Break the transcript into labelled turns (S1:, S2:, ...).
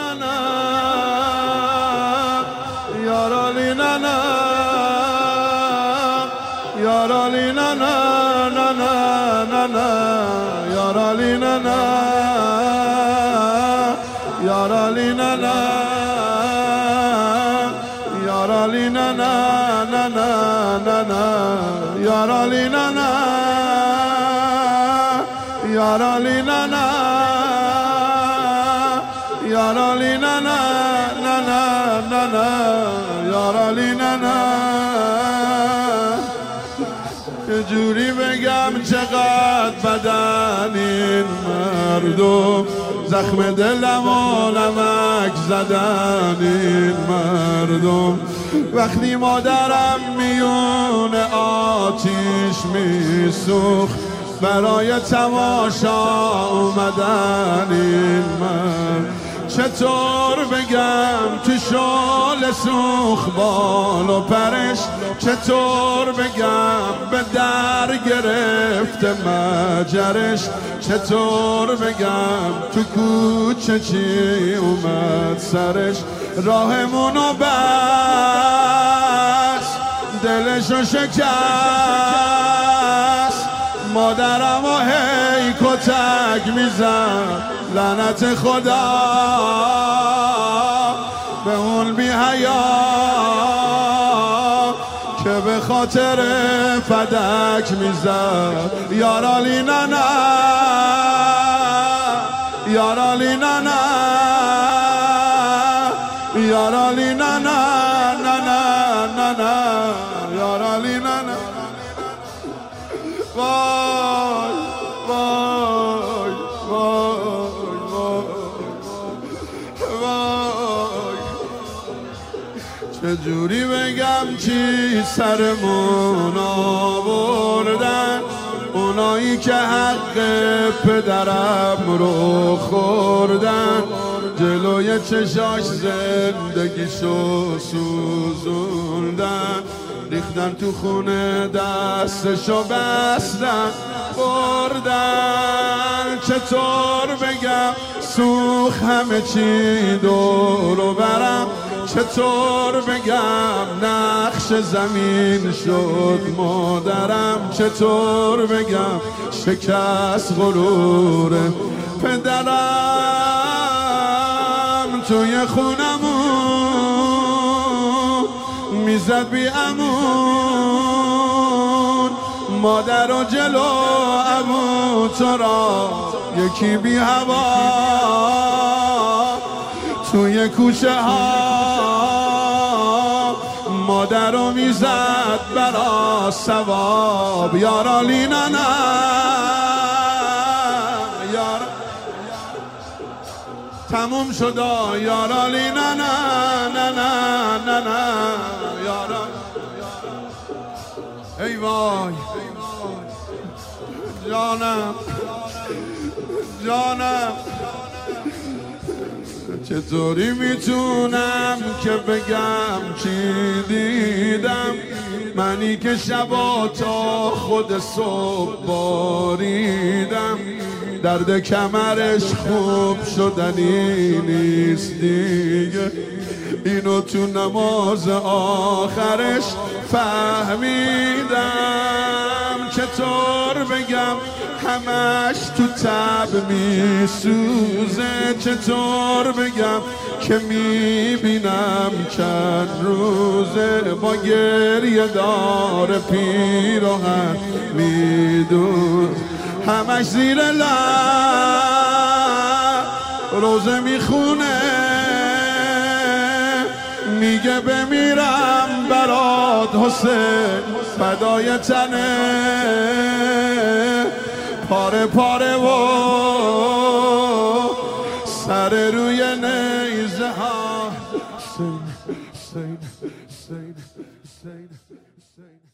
S1: na yarali na na yarali na na na na na na yarali na na yarali na na yarali na na na na na na yarali na na yarali na na yarali na na na na na na yarali na na یه جوری بگم چقدر بدن این مردم زخم دلم و نمک زدن این مردم وقتی مادرم میون آتیش میسوخت برای تماشا اومدن این مرد چطور بگم تو شال سوخ بال و پرش چطور بگم به در گرفته مجرش چطور بگم تو کوچه چی اومد سرش راهمونو بس دلشو شکست مادرم و هی کتک میزد لعنت خدا به اون بی حیا که به خاطر فدک میزد یارالی نانا یارالی نانا یارالی نانا نانا نانا یارالی نانا وای وای وای چجوری بگم چی سرمون آوردن اونایی که حق پدرم رو خوردن جلوی چشاش زندگیشو سوزوندن ریختن تو خونه دستشو بستن بردن چطور بگم سوخ همه چی دورو برم چطور بگم نقش زمین شد مادرم چطور بگم شکست غرور پدرم توی خونمون میزد بی امون مادر و جلو امون تو را یکی بی هوا توی کوچه ها مادر رو میزد برا ثواب یارالی نانا یار تموم شدا یارالی نانا نانا نانا یارا ای وای جانم جانم چطوری میتونم که بگم چی دیدم منی که شبا تا خود صبح باریدم درد کمرش خوب شدنی نیست دیگه اینو تو نماز آخرش فهمیدم چطور بگم همش تو تب میسوزه چطور بگم که میبینم چند روزه با گریه دار پیراهن میدوز همش زیر لب روزه میخونه میگه بمیرم برات حسین فدای تنه پاره پاره و سر روی نیزه ها سین سین سین سین سین